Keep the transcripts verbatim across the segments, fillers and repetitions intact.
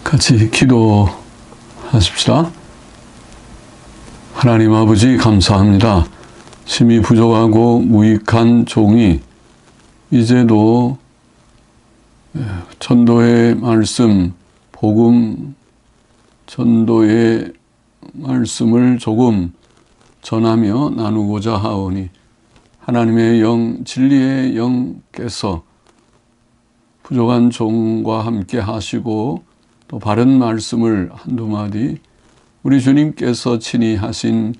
같이 기도하십시다. 하나님 아버지 감사합니다. 심히 부족하고 무익한 종이 이제도 전도의 말씀, 복음 전도의 말씀을 조금 전하며 나누고자 하오니 하나님의 영, 진리의 영께서 부족한 종과 함께 하시고 또 바른 말씀을 한두 마디 우리 주님께서 친히 하신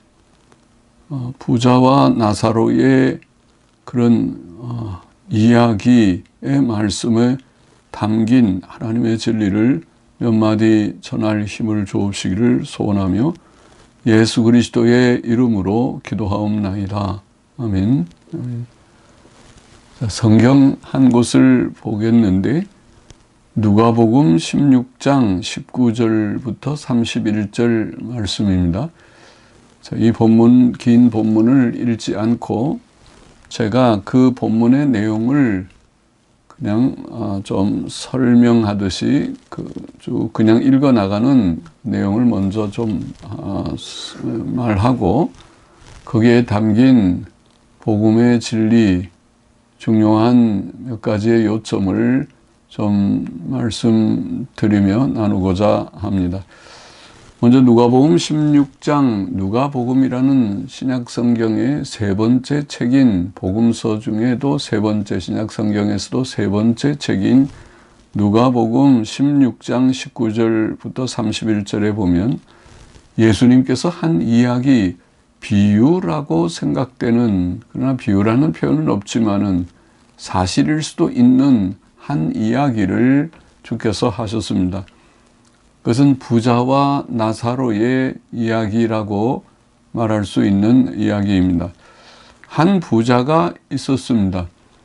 부자와 나사로의 그런 이야기의 말씀에 담긴 하나님의 진리를 몇 마디 전할 힘을 주옵시기를 소원하며 예수 그리스도의 이름으로 기도하옵나이다. 아멘. 아멘. 성경 한 곳을 보겠는데 누가복음 십육 장 십구 절부터 삼십일 절 말씀입니다. 이 본문, 긴 본문을 읽지 않고 제가 그 본문의 내용을 그냥 좀 설명하듯이 쭉 그냥 읽어 나가는 내용을 먼저 좀 말하고 거기에 담긴 복음의 진리, 중요한 몇 가지의 요점을 좀 말씀드리며 나누고자 합니다. 먼저 누가복음 십육 장, 누가복음이라는 신약성경의 세 번째 책인 복음서 중에도 세 번째, 신약성경에서도 세 번째 책인 누가복음 십육 장 십구 절부터 삼십일 절에 보면 예수님께서 한 이야기, 비유라고 생각되는, 그러나 비유라는 표현은 없지만은 사실일 수도 있는 한 이야기를 주께서 하셨습니다. 그것은 부자와 나사로의 이야기라고 말할 수 있는 이야기입니다. 한 부자가 있었습니다.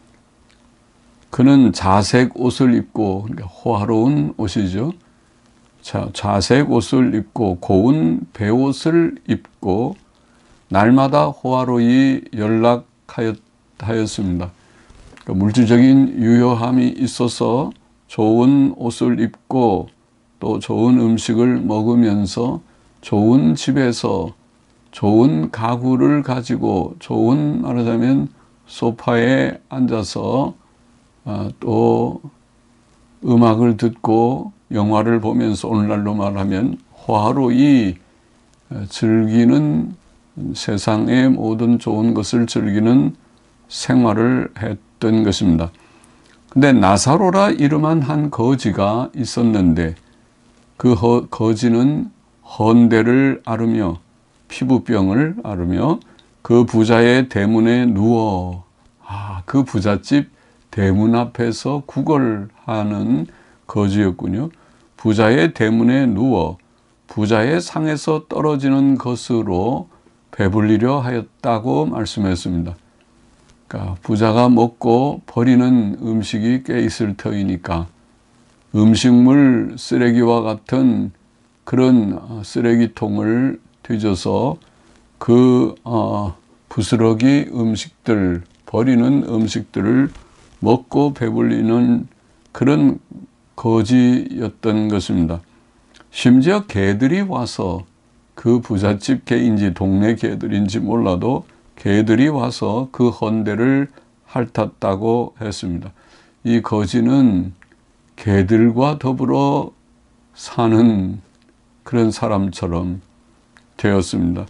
그는 자색 옷을 입고, 그러니까 호화로운 옷이죠. 자, 자색 옷을 입고 고운 베옷을 입고 날마다 호화로이 연락하였습니다. 그러니까 물질적인 유효함이 있어서 좋은 옷을 입고 또 좋은 음식을 먹으면서 좋은 집에서 좋은 가구를 가지고 좋은, 말하자면 소파에 앉아서 또 음악을 듣고 영화를 보면서 오늘날로 말하면 호화로이 즐기는, 세상의 모든 좋은 것을 즐기는 생활을 했던 것입니다. 근데 나사로라 이름한 한 거지가 있었는데 그 허, 거지는 헌대를 앓으며 피부병을 앓으며 그 부자의 대문에 누워, 아, 그 부잣집 대문 앞에서 구걸하는 거지였군요. 부자의 대문에 누워 부자의 상에서 떨어지는 것으로 배불리려 하였다고 말씀했습니다. 그러니까 부자가 먹고 버리는 음식이 꽤 있을 터이니까 음식물 쓰레기와 같은 그런 쓰레기통을 뒤져서 그 어, 부스러기 음식들, 버리는 음식들을 먹고 배불리는 그런 거지였던 것입니다. 심지어 개들이 와서, 그 부잣집 개인지 동네 개들인지 몰라도 개들이 와서 그 헌대를 핥았다고 했습니다. 이 거지는 개들과 더불어 사는 그런 사람처럼 되었습니다.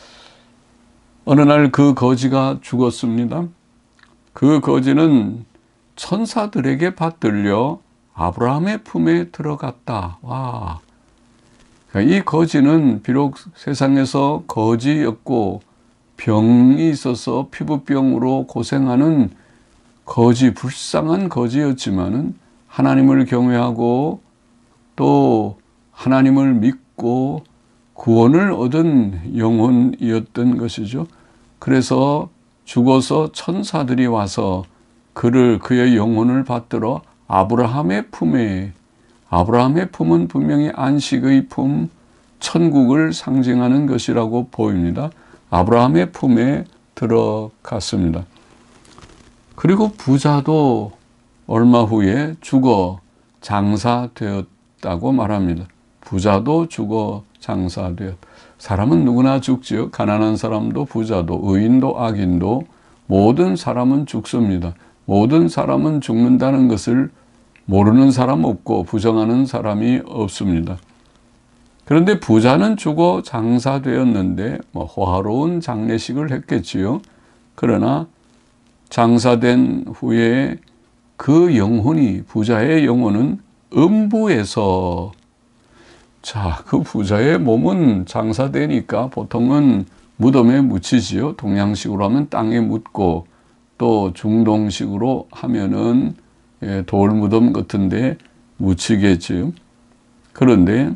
어느 날 그 거지가 죽었습니다. 그 거지는 천사들에게 받들려 아브라함의 품에 들어갔다. 와. 이 거지는 비록 세상에서 거지였고 병이 있어서 피부병으로 고생하는 거지, 불쌍한 거지였지만은 하나님을 경외하고 또 하나님을 믿고 구원을 얻은 영혼이었던 것이죠. 그래서 죽어서 천사들이 와서 그를, 그의 영혼을 받들어 아브라함의 품에, 아브라함의 품은 분명히 안식의 품, 천국을 상징하는 것이라고 보입니다. 아브라함의 품에 들어갔습니다. 그리고 부자도 얼마 후에 죽어 장사되었, 없다고 말합니다. 부자도 죽어 장사되었. 사람은 누구나 죽지요. 가난한 사람도 부자도 의인도 악인도 모든 사람은 죽습니다. 모든 사람은 죽는다는 것을 모르는 사람 없고 부정하는 사람이 없습니다. 그런데 부자는 죽어 장사되었는데 뭐 호화로운 장례식을 했겠지요. 그러나 장사된 후에 그 영혼이, 부자의 영혼은 음부에서, 자, 그 부자의 몸은 장사되니까 보통은 무덤에 묻히지요. 동양식으로 하면 땅에 묻고, 또 중동식으로 하면은 돌무덤 같은데 묻히겠지요. 그런데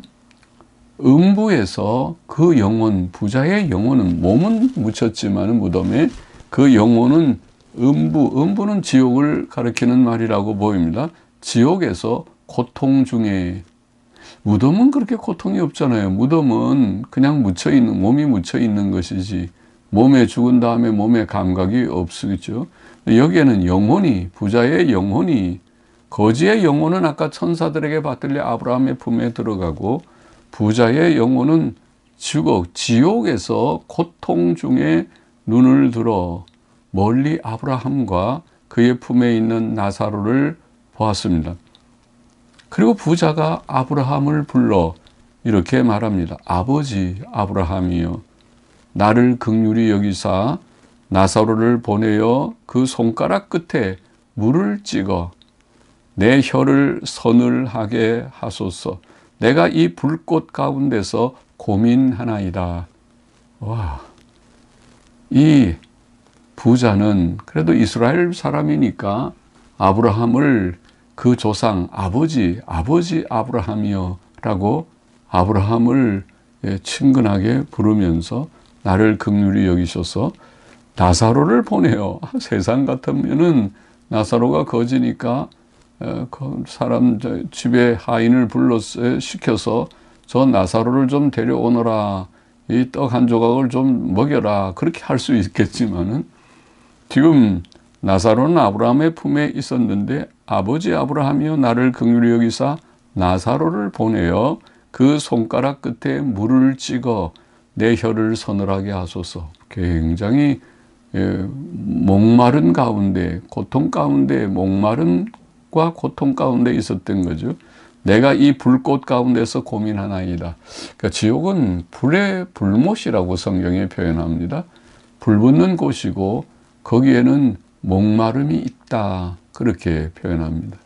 음부에서 그 영혼, 부자의 영혼은, 몸은 묻혔지만 무덤에, 그 영혼은 음부, 음부는 지옥을 가리키는 말이라고 보입니다. 지옥에서 고통 중에, 무덤은 그렇게 고통이 없잖아요. 무덤은 그냥 묻혀있는, 몸이 묻혀있는 것이지, 몸에 죽은 다음에 몸에 감각이 없겠죠. 여기에는 영혼이, 부자의 영혼이, 거지의 영혼은 아까 천사들에게 받들려 아브라함의 품에 들어가고, 부자의 영혼은 지옥, 지옥에서 고통 중에 눈을 들어 멀리 아브라함과 그의 품에 있는 나사로를 보았습니다. 그리고 부자가 아브라함을 불러 이렇게 말합니다. 아버지 아브라함이여, 나를 긍휼히 여기사 나사로를 보내어 그 손가락 끝에 물을 찍어 내 혀를 서늘하게 하소서. 내가 이 불꽃 가운데서 고민하나이다. 와, 이 부자는 그래도 이스라엘 사람이니까 아브라함을 그 조상, 아버지, 아버지 아브라함이여 라고 아브라함을 친근하게 부르면서 나를 긍휼히 여기셔서 나사로를 보내요. 세상 같으면은 나사로가 거지니까 그 사람 집에 하인을 불러서 시켜서 저 나사로를 좀 데려오너라, 이 떡 한 조각을 좀 먹여라, 그렇게 할 수 있겠지만은 지금 나사로는 아브라함의 품에 있었는데 아버지 아브라함이여 나를 긍휼히 여기사 나사로를 보내어 그 손가락 끝에 물을 찍어 내 혀를 서늘하게 하소서. 굉장히 목마른 가운데, 고통 가운데, 목마름과 고통 가운데 있었던 거죠. 내가 이 불꽃 가운데서 고민하나이다. 그러니까 지옥은 불의 불못이라고 성경에 표현합니다. 불 붙는 곳이고 거기에는 목마름이 있다, 그렇게 표현합니다.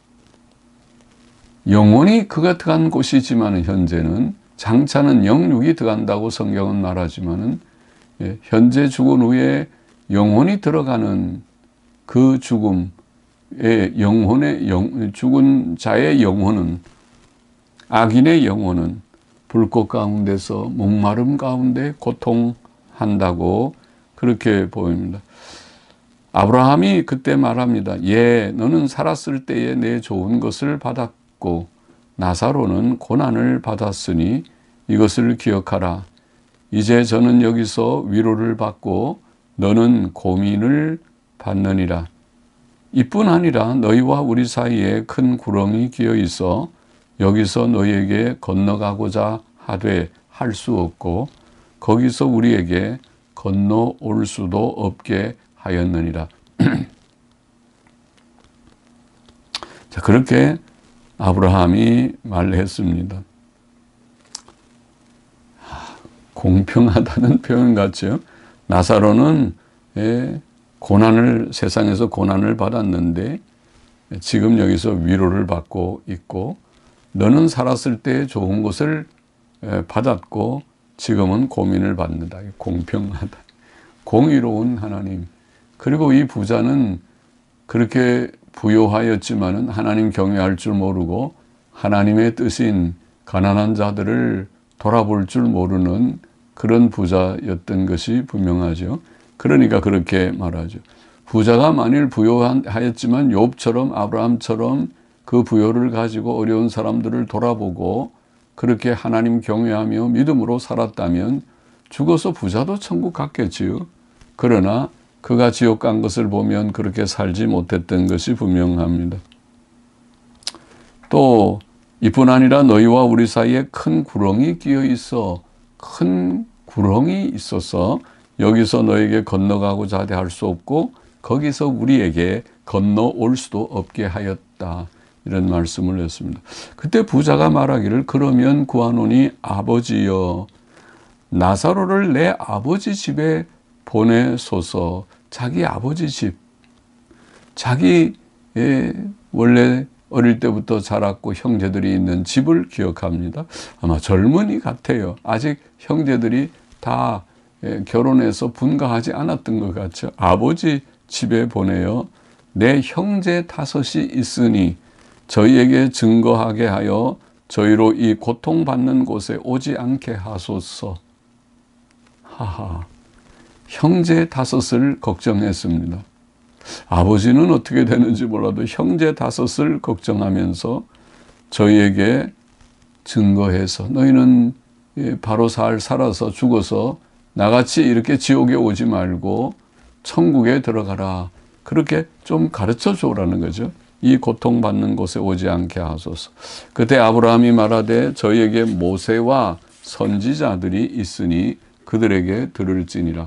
영혼이 그가 들어간 곳이지만 현재는, 장차는 영육이 들어간다고 성경은 말하지만은 현재 죽은 후에 영혼이 들어가는 그 죽음의 영혼의 영, 죽은 자의 영혼은, 악인의 영혼은 불꽃 가운데서 목마름 가운데 고통한다고 그렇게 보입니다. 아브라함이 그때 말합니다. 예, 너는 살았을 때에 내 좋은 것을 받았고 나사로는 고난을 받았으니 이것을 기억하라. 이제 저는 여기서 위로를 받고 너는 고민을 받느니라. 이뿐 아니라 너희와 우리 사이에 큰 구렁이 기어 있어 여기서 너희에게 건너가고자 하되 할 수 없고 거기서 우리에게 건너올 수도 없게 하였느니라. 자, 그렇게 아브라함이 말했습니다. 공평하다는 표현 같죠. 나사로는 고난을, 세상에서 고난을 받았는데 지금 여기서 위로를 받고 있고, 너는 살았을 때 좋은 것을 받았고 지금은 고민을 받는다. 공평하다. 공의로운 하나님. 그리고 이 부자는 그렇게 부요하였지만은 하나님 경외할 줄 모르고 하나님의 뜻인 가난한 자들을 돌아볼 줄 모르는 그런 부자였던 것이 분명하죠. 그러니까 그렇게 말하죠. 부자가 만일 부요하였지만 욥처럼, 아브라함처럼 그 부요를 가지고 어려운 사람들을 돌아보고 그렇게 하나님 경외하며 믿음으로 살았다면 죽어서 부자도 천국 갔겠지요. 그러나 그가 지옥 간 것을 보면 그렇게 살지 못했던 것이 분명합니다. 또 이뿐 아니라 너희와 우리 사이에 큰 구렁이 끼어 있어. 큰 구렁이 있어서 여기서 너에게 건너가고 자대할 수 없고 거기서 우리에게 건너올 수도 없게 하였다. 이런 말씀을 했습니다. 그때 부자가 말하기를 그러면 구하노니 아버지여 나사로를 내 아버지 집에 보내소서. 자기 아버지 집, 자기 원래 어릴 때부터 자랐고 형제들이 있는 집을 기억합니다. 아마 젊은이 같아요. 아직 형제들이 다 결혼해서 분가하지 않았던 것 같죠. 아버지 집에 보내어 내 형제 다섯이 있으니 저희에게 증거하게 하여 저희로 이 고통받는 곳에 오지 않게 하소서. 하하, 형제 다섯을 걱정했습니다. 아버지는 어떻게 되는지 몰라도 형제 다섯을 걱정하면서 저희에게 증거해서 너희는 바로 살 살아서 죽어서 나같이 이렇게 지옥에 오지 말고 천국에 들어가라. 그렇게 좀 가르쳐 줘라는 거죠. 이 고통받는 곳에 오지 않게 하소서. 그때 아브라함이 말하되 저희에게 모세와 선지자들이 있으니 그들에게 들을지니라.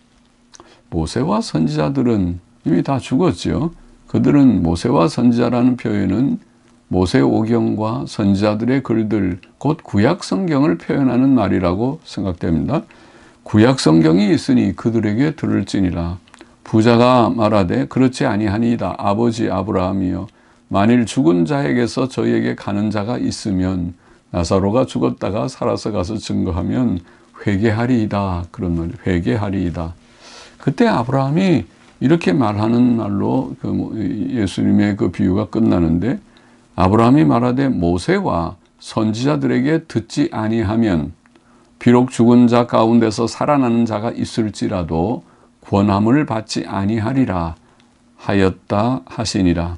모세와 선지자들은 이미 다 죽었죠. 그들은 모세와 선지자라는 표현은 모세 오경과 선지자들의 글들, 곧 구약 성경을 표현하는 말이라고 생각됩니다. 구약 성경이 있으니 그들에게 들을지니라. 부자가 말하되 그렇지 아니하니이다. 아버지 아브라함이여 만일 죽은 자에게서 저희에게 가는 자가 있으면 나사로가 죽었다가 살아서 가서 증거하면 회개하리이다. 그런 말, 회개하리이다. 그때 아브라함이 이렇게 말하는 말로 그 예수님의 그 비유가 끝나는데 아브라함이 말하되 모세와 선지자들에게 듣지 아니하면 비록 죽은 자 가운데서 살아나는 자가 있을지라도 권함을 받지 아니하리라 하였다 하시니라.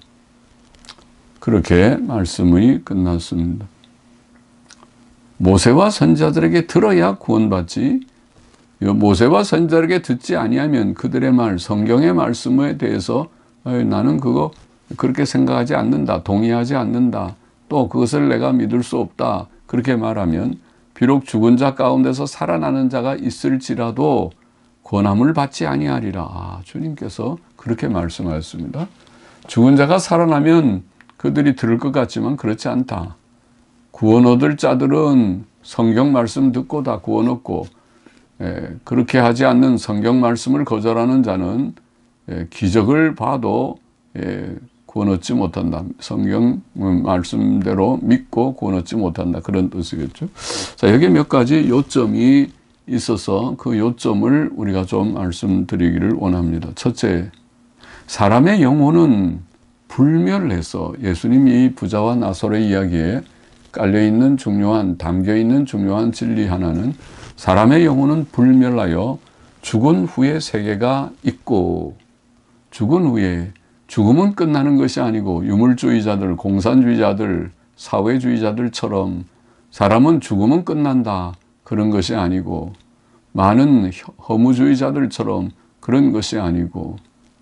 그렇게 말씀이 끝났습니다. 모세와 선지자들에게 들어야 구원받지, 모세와 선지자들에게 듣지 아니하면 그들의 말, 성경의 말씀에 대해서 나는 그거 그렇게 생각하지 않는다, 동의하지 않는다, 또 그것을 내가 믿을 수 없다, 그렇게 말하면 비록 죽은 자 가운데서 살아나는 자가 있을지라도 권함을 받지 아니하리라. 아, 주님께서 그렇게 말씀하셨습니다. 죽은 자가 살아나면 그들이 들을 것 같지만 그렇지 않다. 구원 얻을 자들은 성경 말씀 듣고 다 구원 얻고, 예, 그렇게 하지 않는 성경 말씀을 거절하는 자는 예, 기적을 봐도 예, 구원 얻지 못한다. 성경 말씀대로 믿고 구원 얻지 못한다. 그런 뜻이겠죠. 자, 여기 몇 가지 요점이 있어서 그 요점을 우리가 좀 말씀드리기를 원합니다. 첫째, 사람의 영혼은 불멸해서, 예수님이 부자와 나사로의 이야기에 깔려있는 중요한, 담겨있는 중요한 진리 하나는 사람의 영혼은 불멸하여 죽은 후에 세계가 있고, 죽은 후에, 죽음은 끝나는 것이 아니고 유물주의자들, 공산주의자들, 사회주의자들처럼 사람은 죽음은 끝난다, 그런 것이 아니고, 많은 허무주의자들처럼 그런 것이 아니고,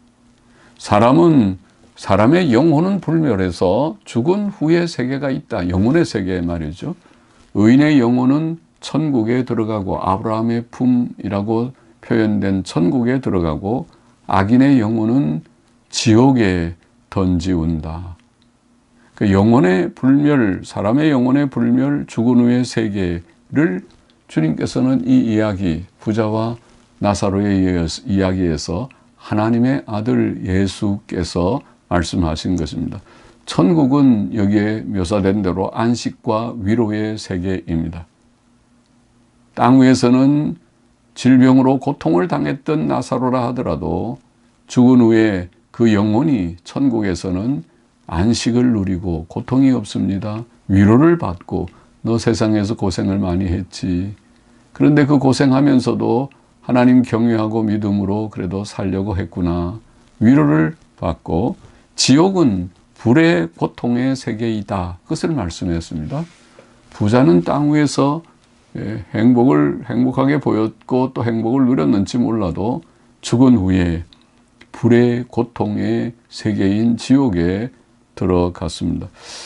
사람은, 사람의 영혼은 불멸해서 죽은 후에 세계가 있다. 영혼의 세계 말이죠. 의인의 영혼은 천국에 들어가고, 아브라함의 품이라고 표현된 천국에 들어가고, 악인의 영혼은 지옥에 던지운다. 그 영혼의 불멸, 사람의 영혼의 불멸, 죽은 후의 세계를 주님께서는 이 이야기, 부자와 나사로의 이야기에서 하나님의 아들 예수께서 말씀하신 것입니다. 천국은 여기에 묘사된 대로 안식과 위로의 세계입니다. 땅 위에서는 질병으로 고통을 당했던 나사로라 하더라도 죽은 후에 그 영혼이 천국에서는 안식을 누리고 고통이 없습니다. 위로를 받고, 너 세상에서 고생을 많이 했지. 그런데 그 고생하면서도 하나님 경외하고 믿음으로 그래도 살려고 했구나. 위로를 받고, 지옥은 불의 고통의 세계이다. 그것을 말씀했습니다. 부자는 땅 위에서 행복을, 행복하게 보였고 또 행복을 누렸는지 몰라도 죽은 후에 불의 고통의 세계인 지옥에 들어갔습니다.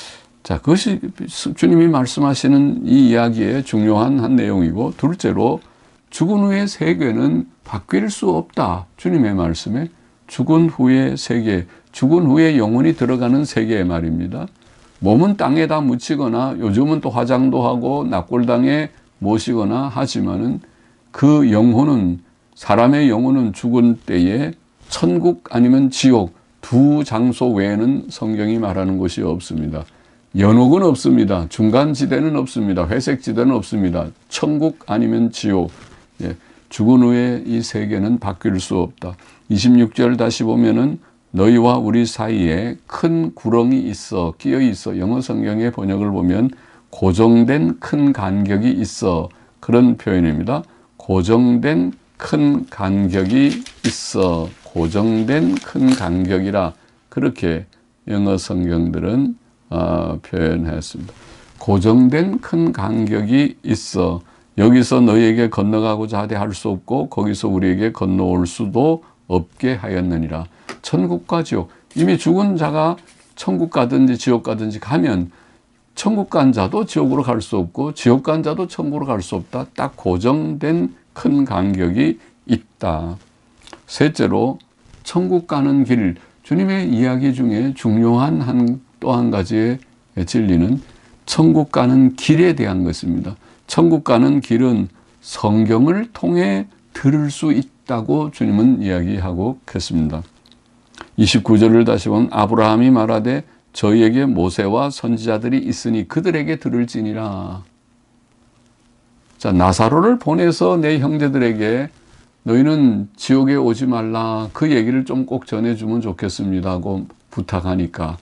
자, 그것이 주님이 말씀하시는 이 이야기의 중요한 한 내용이고, 둘째로 죽은 후의 세계는 바뀔 수 없다. 주님의 말씀에 죽은 후의 세계, 죽은 후에 영혼이 들어가는 세계의 말입니다. 몸은 땅에다 묻히거나 요즘은 또 화장도 하고 납골당에 모시거나 하지만은 그 영혼은, 사람의 영혼은 죽은 때에 천국 아니면 지옥 두 장소 외에는 성경이 말하는 곳이 없습니다. 연옥은 없습니다. 중간지대는 없습니다. 회색지대는 없습니다. 천국 아니면 지옥. 예, 죽은 후에 이 세계는 바뀔 수 없다. 이십육 절 다시 보면은 너희와 우리 사이에 큰 구렁이 있어, 끼어 있어. 영어 성경의 번역을 보면 고정된 큰 간격이 있어. 그런 표현입니다. 고정된 큰 간격이 있어. 고정된 큰 간격이라. 그렇게 영어 성경들은 어, 표현했습니다. 고정된 큰 간격이 있어. 여기서 너희에게 건너가고자 하되 할 수 없고 거기서 우리에게 건너올 수도 없게 하였느니라. 천국과 지옥. 이미 죽은 자가 천국 가든지 지옥 가든지 가면 천국 간 자도 지옥으로 갈 수 없고 지옥 간 자도 천국으로 갈 수 없다. 딱 고정된 큰 간격이 있다. 셋째로 천국 가는 길. 주님의 이야기 중에 중요한 한, 또 한 가지의 진리는 천국 가는 길에 대한 것입니다. 천국 가는 길은 성경을 통해 들을 수 있다고 주님은 이야기하고 계십니다. 이십구 절을 다시 보면 아브라함이 말하되 저희에게 모세와 선지자들이 있으니 그들에게 들을지니라. 자, 나사로를 보내서 내 형제들에게 너희는 지옥에 오지 말라. 그 얘기를 좀 꼭 전해주면 좋겠습니다 하고 부탁하니까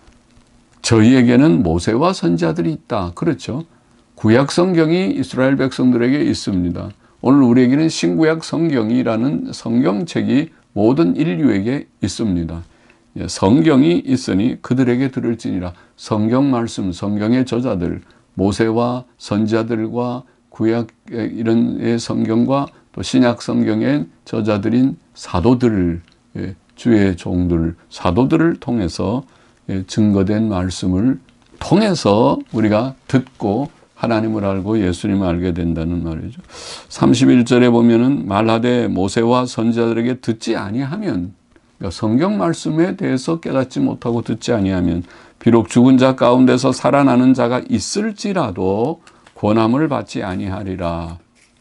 저희에게는 모세와 선지자들이 있다. 그렇죠. 구약 성경이 이스라엘 백성들에게 있습니다. 오늘 우리에게는 신구약 성경이라는 성경책이 모든 인류에게 있습니다. 성경이 있으니 그들에게 들을지니라. 성경 말씀, 성경의 저자들, 모세와 선지자들과 구약 이런 성경과 또 신약 성경의 저자들인 사도들, 주의 종들, 사도들을 통해서 증거된 말씀을 통해서 우리가 듣고 하나님을 알고 예수님을 알게 된다는 말이죠. 삼십일 절에 보면은 말하되 모세와 선지자들에게 듣지 아니하면, 그러니까 성경 말씀에 대해서 깨닫지 못하고 듣지 아니하면 비록 죽은 자 가운데서 살아나는 자가 있을지라도 권함을 받지 아니하리라.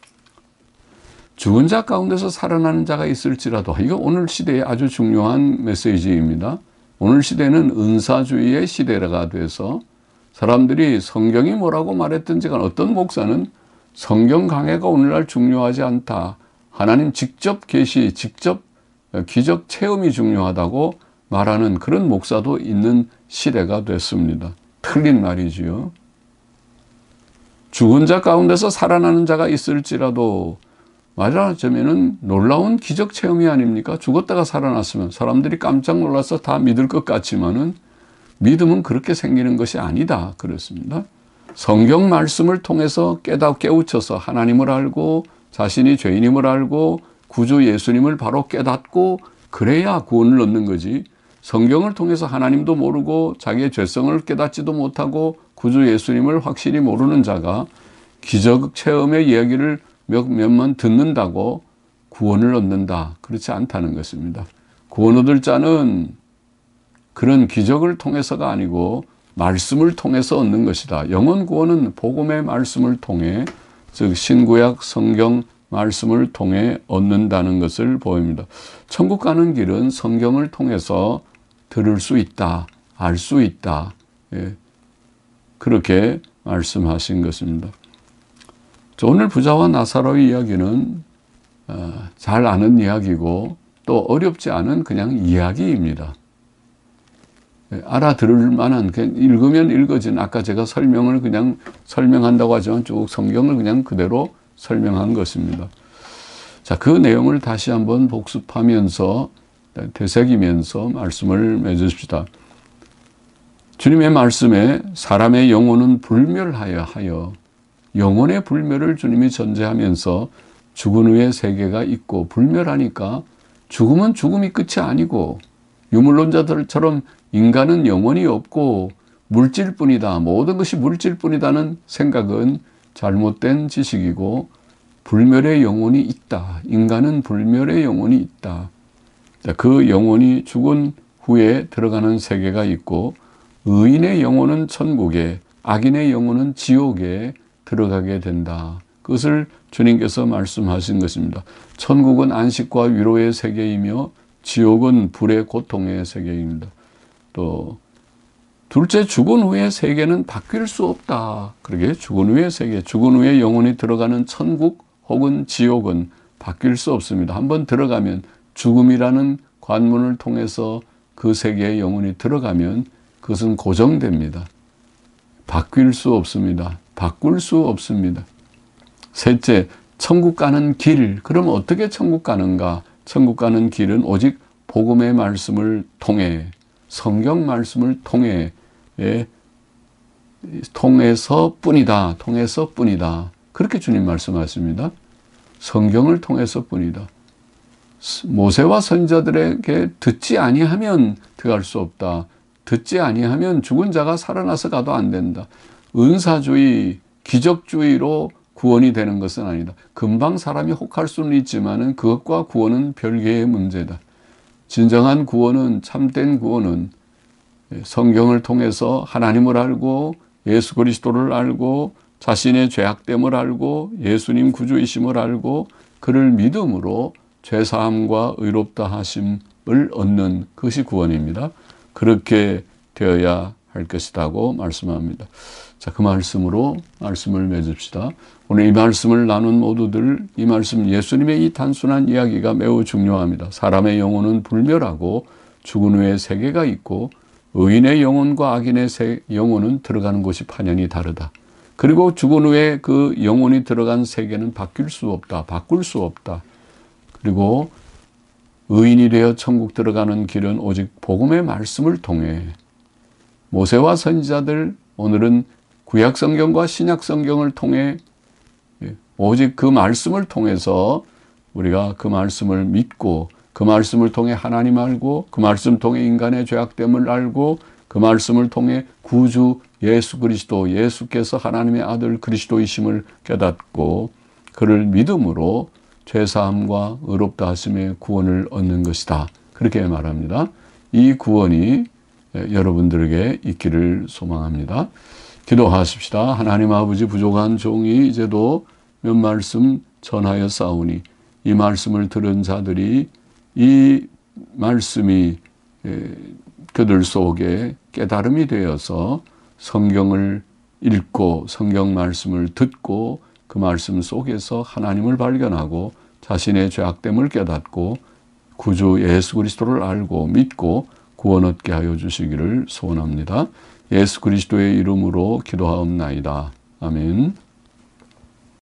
죽은 자 가운데서 살아나는 자가 있을지라도, 이거 오늘 시대에 아주 중요한 메시지입니다. 오늘 시대는 은사주의의 시대가 돼서 사람들이 성경이 뭐라고 말했든지 간 어떤 목사는 성경 강해가 오늘날 중요하지 않다. 하나님 직접 계시, 직접 기적 체험이 중요하다고 말하는 그런 목사도 있는 시대가 됐습니다. 틀린 말이지요. 죽은 자 가운데서 살아나는 자가 있을지라도 말하자면은 놀라운 기적 체험이 아닙니까? 죽었다가 살아났으면 사람들이 깜짝 놀라서 다 믿을 것 같지만은 믿음은 그렇게 생기는 것이 아니다. 그렇습니다. 성경 말씀을 통해서 깨닫, 깨우쳐서 하나님을 알고 자신이 죄인임을 알고 구주 예수님을 바로 깨닫고 그래야 구원을 얻는 거지. 성경을 통해서 하나님도 모르고 자기의 죄성을 깨닫지도 못하고 구주 예수님을 확실히 모르는 자가 기적 체험의 이야기를 몇, 몇만 듣는다고 구원을 얻는다. 그렇지 않다는 것입니다. 구원 얻을 자는 그런 기적을 통해서가 아니고 말씀을 통해서 얻는 것이다. 영원 구원은 복음의 말씀을 통해, 즉 신구약 성경 말씀을 통해 얻는다는 것을 보입니다. 천국 가는 길은 성경을 통해서 들을 수 있다. 알 수 있다. 예. 그렇게 말씀하신 것입니다. 오늘 부자와 나사로의 이야기는 잘 아는 이야기고 또 어렵지 않은 그냥 이야기입니다. 알아들을 만한, 그냥 읽으면 읽어진, 아까 제가 설명을 그냥 설명한다고 하지만 쭉 성경을 그냥 그대로 설명한 것입니다. 자, 그 내용을 다시 한번 복습하면서 되새기면서 말씀을 맺읍시다. 주님의 말씀에 사람의 영혼은 불멸하여 하여, 영혼의 불멸을 주님이 전제하면서 죽은 후의 세계가 있고, 불멸하니까 죽음은 죽음이 끝이 아니고 유물론자들처럼 인간은 영혼이 없고 물질뿐이다, 모든 것이 물질뿐이다는 생각은 잘못된 지식이고 불멸의 영혼이 있다. 인간은 불멸의 영혼이 있다. 그 영혼이 죽은 후에 들어가는 세계가 있고 의인의 영혼은 천국에, 악인의 영혼은 지옥에 들어가게 된다. 그것을 주님께서 말씀하신 것입니다. 천국은 안식과 위로의 세계이며 지옥은 불의 고통의 세계입니다. 또 둘째, 죽은 후의 세계는 바뀔 수 없다. 그러게 죽은 후의 세계, 죽은 후에 영혼이 들어가는 천국 혹은 지옥은 바뀔 수 없습니다. 한번 들어가면 죽음이라는 관문을 통해서 그 세계에 영혼이 들어가면 그것은 고정됩니다. 바뀔 수 없습니다. 바꿀 수 없습니다. 셋째, 천국 가는 길. 그럼 어떻게 천국 가는가? 천국 가는 길은 오직 복음의 말씀을 통해, 성경 말씀을 통해, 예, 통해서 뿐이다. 통해서 뿐이다. 그렇게 주님 말씀하십니다. 성경을 통해서 뿐이다. 모세와 선지자들에게 듣지 아니하면 들어갈 수 없다. 듣지 아니하면 죽은 자가 살아나서 가도 안 된다. 은사주의, 기적주의로 구원이 되는 것은 아니다. 금방 사람이 혹할 수는 있지만 그것과 구원은 별개의 문제다. 진정한 구원은, 참된 구원은 성경을 통해서 하나님을 알고 예수 그리스도를 알고 자신의 죄악됨을 알고 예수님 구주이심을 알고 그를 믿음으로 죄사함과 의롭다 하심을 얻는 것이 구원입니다. 그렇게 되어야 할 것이라고 말씀합니다. 자, 그 말씀으로 말씀을 맺읍시다. 오늘 이 말씀을 나눈 모두들, 이 말씀, 예수님의 이 단순한 이야기가 매우 중요합니다. 사람의 영혼은 불멸하고 죽은 후에 세계가 있고 의인의 영혼과 악인의 영혼은 들어가는 곳이 판연히 다르다. 그리고 죽은 후에 그 영혼이 들어간 세계는 바뀔 수 없다. 바꿀 수 없다. 그리고 의인이 되어 천국 들어가는 길은 오직 복음의 말씀을 통해 모세와 선지자들, 오늘은 구약 성경과 신약 성경을 통해 오직 그 말씀을 통해서 우리가 그 말씀을 믿고 그 말씀을 통해 하나님 알고 그 말씀을 통해 인간의 죄악됨을 알고 그 말씀을 통해 구주 예수 그리스도, 예수께서 하나님의 아들 그리스도이심을 깨닫고 그를 믿음으로 죄사함과 의롭다 하심의 구원을 얻는 것이다. 그렇게 말합니다. 이 구원이 여러분들에게 있기를 소망합니다. 기도하십시다. 하나님 아버지, 부족한 종이 이제도 몇 말씀 전하여 싸우니 이 말씀을 들은 자들이 이 말씀이 그들 속에 깨달음이 되어서 성경을 읽고 성경 말씀을 듣고 그 말씀 속에서 하나님을 발견하고 자신의 죄악됨을 깨닫고 구주 예수 그리스도를 알고 믿고 구원 얻게 하여 주시기를 소원합니다. 예수 그리스도의 이름으로 기도하옵나이다. 아멘.